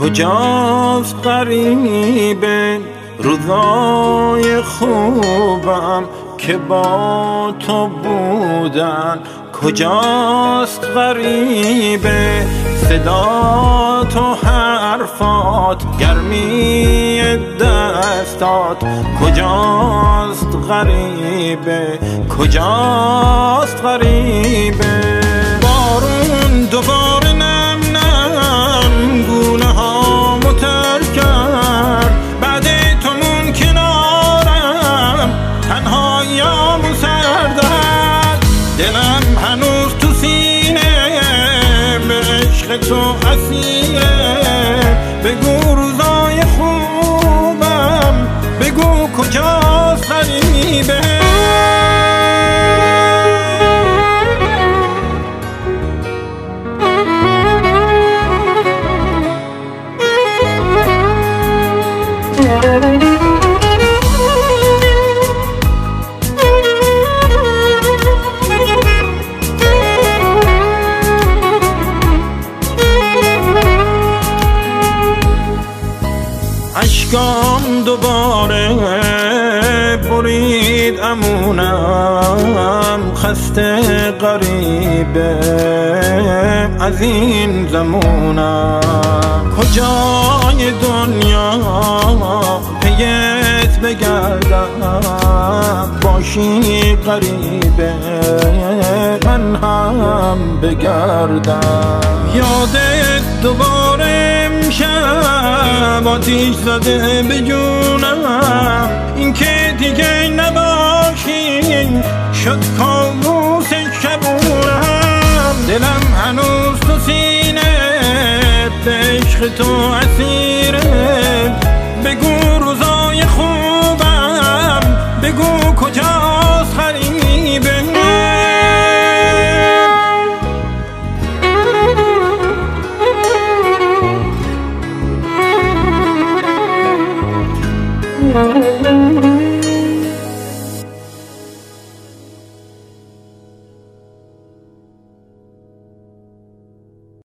کجاست غریبه روزای خوبم که با تو بودن؟ کجاست غریبه صدات و حرفات، گرمی دستات؟ کجاست غریبه، کجاست غریبه؟ بارون دوباره نم نم گونه ها متر کرد، بعد تو کنارم تنهاییامو سردد. دلم هنوز تو سینه به عشق تو اسیره. بگو روزای خوبم، بگو کجاست غریبه؟ اشکام دوباره برید امونم، خسته غریبه از این زمونم. کجای دنیا پیت بگردم، باشی غریبه من هم بگردم. یادت دوباره امشب آتیش زده به جونم، این که دیگه نباشی شد کابوس شبونم. دلم هنوز تو سینه به عشق تو اسیره.